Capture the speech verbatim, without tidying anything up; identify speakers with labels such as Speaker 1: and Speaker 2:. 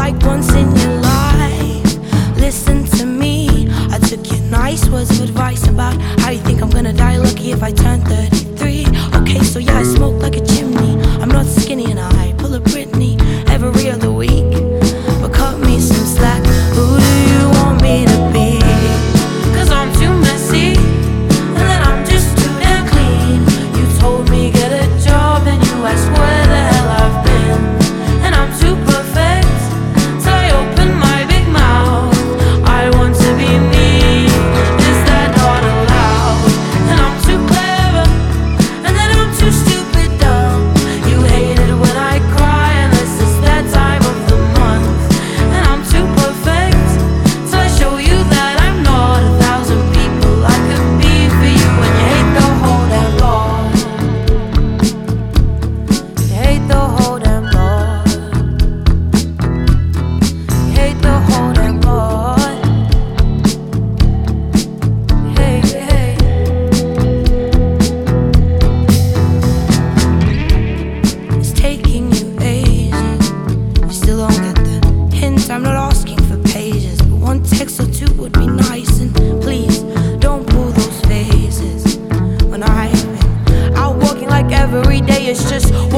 Speaker 1: like once in your life. Listen to me, I took your nice words of advice about how you think I'm gonna die lucky if I turn thirty-three. Okay, so yeah, I smoke like a chimney. I'm not skinny and I pull a Britney every other week. But cut me some slack, who do you want me to be? Cause I'm too messy, and then I'm just too damn clean. You told me get a job, and you asked where the hell I've been. And I'm too perfect, till I open my big mouth. I want to be me, is that not allowed? And I'm too clever, and then I'm too stupid dumb. You hate it when I cry, unless it's that time of the month. And I'm too perfect, till I show you that I'm not a thousand people I could be for you. And you hate the whole damn lot. You hate the whole damn lot. You hate the whole damn lot. Hey, hey. It's taking you ages. You still don't get the hint. I'm not asking for pages, but one text or two would be nice. And please don't pull those phases when I've been out walking like every day. It's just